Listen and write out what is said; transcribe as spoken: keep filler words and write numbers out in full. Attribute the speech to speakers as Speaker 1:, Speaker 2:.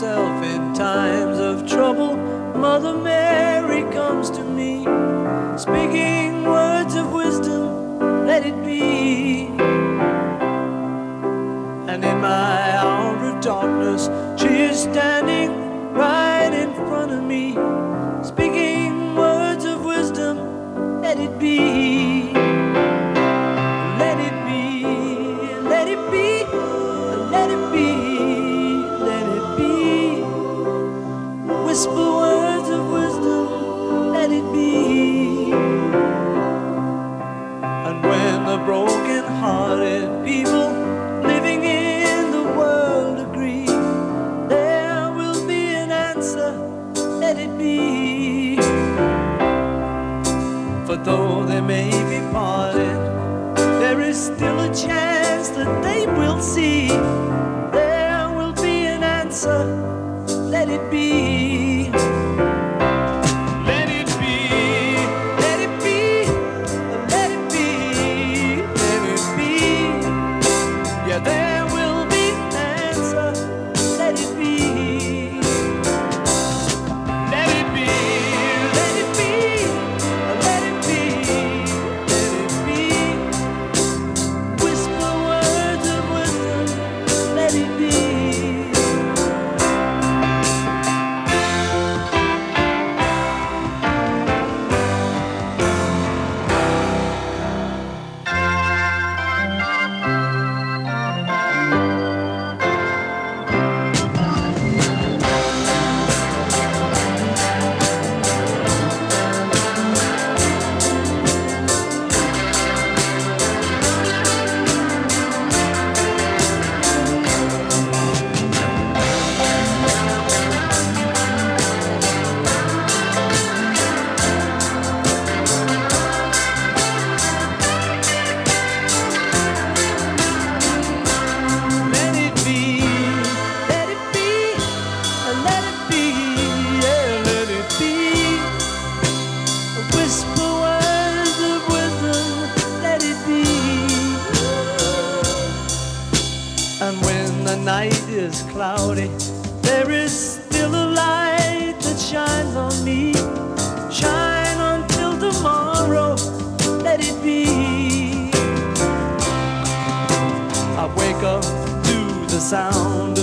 Speaker 1: myself in times of trouble, Mother Mary comes to me, speaking words of wisdom, let it be. And in my hour of darkness, she is standing right in front of me, speaking words of wisdom, let it be. Let it be, let it be, let it be, let it be. Whisper words of wisdom, let it be. And when the broken-hearted people living in the world agree, there will be an answer, let it be. For though they may be parted, there is still a chance that they will see. There will be an answer, let it be. Let it be, let it be, let it be, let it be. Yeah, there will be an answer, let it be. Let it be, let it be, let it be, let it be. Whisper words of wisdom, let it be. Let it be, let it be, let it be, yeah, let it be. Whisper words of wisdom, let it be. And when the night is cloudy, there is still a light that shines on me. Shine until tomorrow, let it be. I wake up to the sound